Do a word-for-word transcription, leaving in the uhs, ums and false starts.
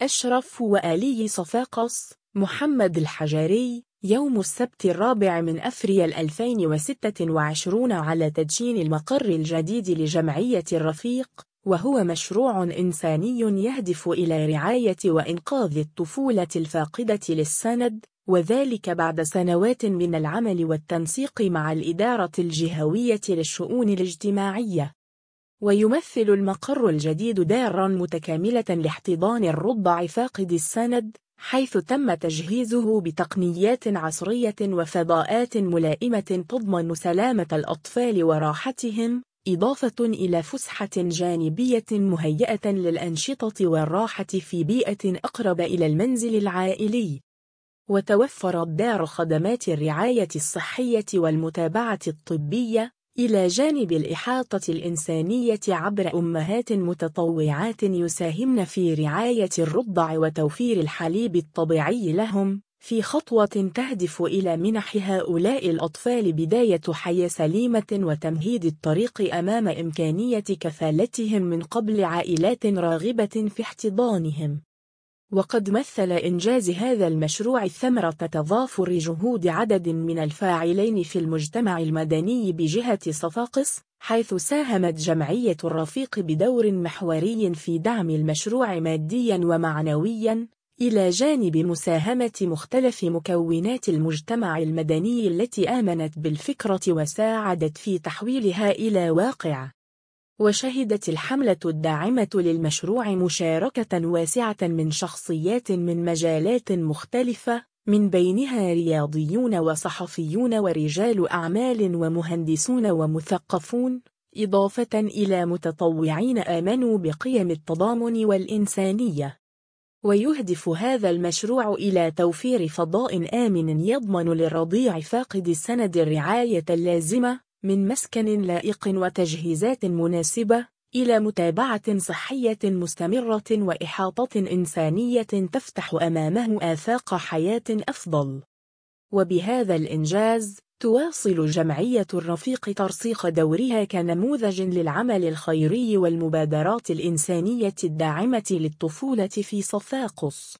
أشرف وآلي صفاقس، محمد الحجاري. يوم السبت الرابع من أفريل ألفين وستة وعشرين على تدشين المقر الجديد لجمعية الرفيق، وهو مشروع إنساني يهدف إلى رعاية وإنقاذ الطفولة الفاقدة للسند، وذلك بعد سنوات من العمل والتنسيق مع الإدارة الجهوية للشؤون الاجتماعية. ويمثل المقر الجديد داراً متكاملة لاحتضان الرضع فاقد السند، حيث تم تجهيزه بتقنيات عصرية وفضاءات ملائمة تضمن سلامة الأطفال وراحتهم، إضافة إلى فسحة جانبية مهيئة للأنشطة والراحة في بيئة أقرب إلى المنزل العائلي. وتوفرت دار خدمات الرعاية الصحية والمتابعة الطبية، إلى جانب الإحاطة الإنسانية عبر أمهات متطوعات يساهمن في رعاية الرضع وتوفير الحليب الطبيعي لهم، في خطوة تهدف إلى منح هؤلاء الأطفال بداية حياة سليمة وتمهيد الطريق أمام إمكانية كفالتهم من قبل عائلات راغبة في احتضانهم. وقد مثل إنجاز هذا المشروع ثمرة تضافر جهود عدد من الفاعلين في المجتمع المدني بجهة صفاقس، حيث ساهمت جمعية الرفيق بدور محوري في دعم المشروع مادياً ومعنوياً، إلى جانب مساهمة مختلف مكونات المجتمع المدني التي آمنت بالفكرة وساعدت في تحويلها إلى واقع. وشهدت الحملة الداعمة للمشروع مشاركة واسعة من شخصيات من مجالات مختلفة، من بينها رياضيون وصحفيون ورجال أعمال ومهندسون ومثقفون، إضافة إلى متطوعين آمنوا بقيم التضامن والإنسانية. ويهدف هذا المشروع إلى توفير فضاء آمن يضمن للرضيع فاقد السند الرعاية اللازمة، من مسكن لائق وتجهيزات مناسبة، إلى متابعة صحية مستمرة وإحاطة إنسانية تفتح أمامه آفاق حياة أفضل. وبهذا الإنجاز تواصل جمعية الرفيق ترسيخ دورها كنموذج للعمل الخيري والمبادرات الإنسانية الداعمة للطفولة في صفاقس.